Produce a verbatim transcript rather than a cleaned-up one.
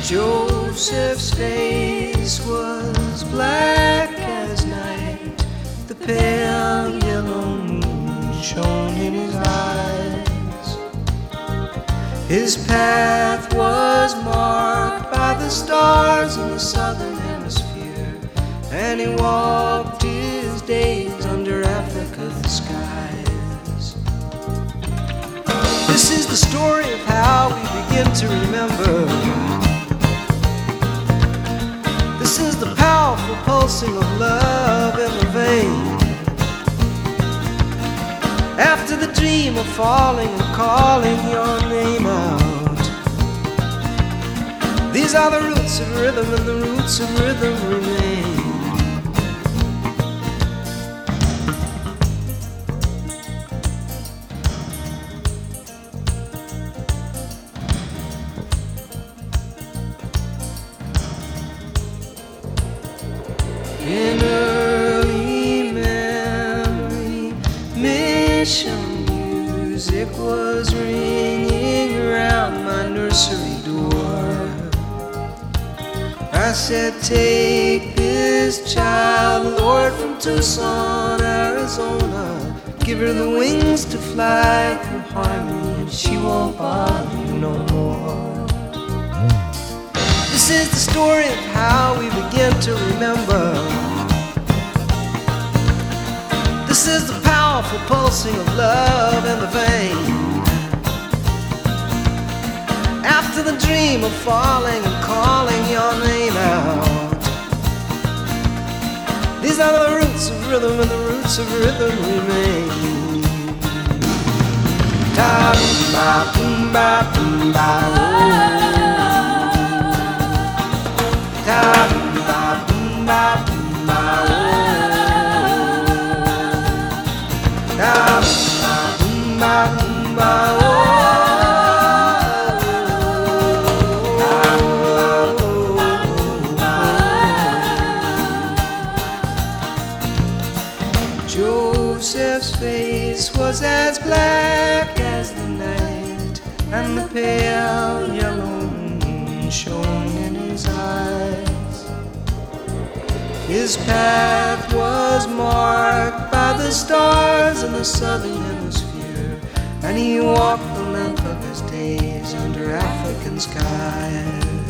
Joseph's face was black as night. The pale yellow moon shone in his eyes. His path was marked by the stars in the southern hemisphere, and he walked his days under Africa's skies. This is the story of how we begin to remember. This is the powerful pulsing of love in the vein. After the dream of falling and calling your name out, these are the roots of rhythm, and the roots of rhythm remain. In early memory, mission music was ringing around my nursery door. I said, take this child, Lord, from Tucson, Arizona. Give her the wings to fly through harmony, and she won't bother you no more. This is the story of how we begin to remember. This is the powerful pulsing of love in the vein. After the dream of falling and calling your name out, these are the roots of rhythm, and the roots of rhythm remain. Ta-ba-boom-ba-boom-ba, oh. Ta-ba-boom-ba-boom-ba, oh. Ta-ba-boom-ba-boom-ba, oh. Joseph's face was as black as the night, and the pale yellow moon shone in his eyes. His path was marked by the stars in the southern hemisphere, and he walked the length of his days under African skies.